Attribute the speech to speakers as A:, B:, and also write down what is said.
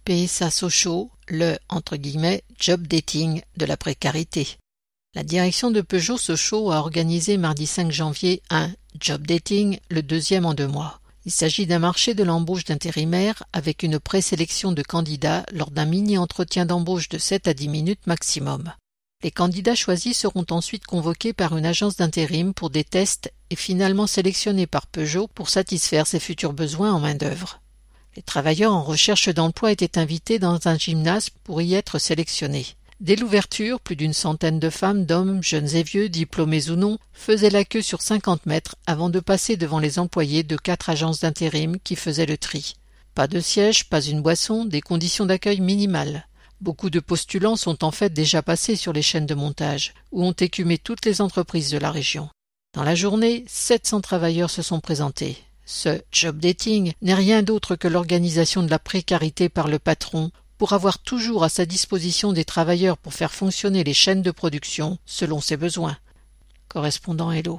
A: appeler ça Sochaux, le « job dating » de la précarité. La direction de Peugeot Sochaux a organisé mardi 5 janvier un « job dating », le deuxième en 2 mois. Il s'agit d'un marché de l'embauche d'intérimaires avec une présélection de candidats lors d'un mini-entretien d'embauche de 7 à 10 minutes maximum. Les candidats choisis seront ensuite convoqués par une agence d'intérim pour des tests et finalement sélectionnés par Peugeot pour satisfaire ses futurs besoins en main-d'œuvre. Les travailleurs en recherche d'emploi étaient invités dans un gymnase pour y être sélectionnés. Dès l'ouverture, plus d'une centaine de femmes, d'hommes, jeunes et vieux, diplômés ou non, faisaient la queue sur 50 mètres avant de passer devant les employés de 4 agences d'intérim qui faisaient le tri. Pas de siège, pas une boisson, des conditions d'accueil minimales. Beaucoup de postulants sont en fait déjà passés sur les chaînes de montage, où ont écumé toutes les entreprises de la région. Dans la journée, 700 travailleurs se sont présentés. Ce job dating n'est rien d'autre que l'organisation de la précarité par le patron pour avoir toujours à sa disposition des travailleurs pour faire fonctionner les chaînes de production selon ses besoins. Correspondant Hello.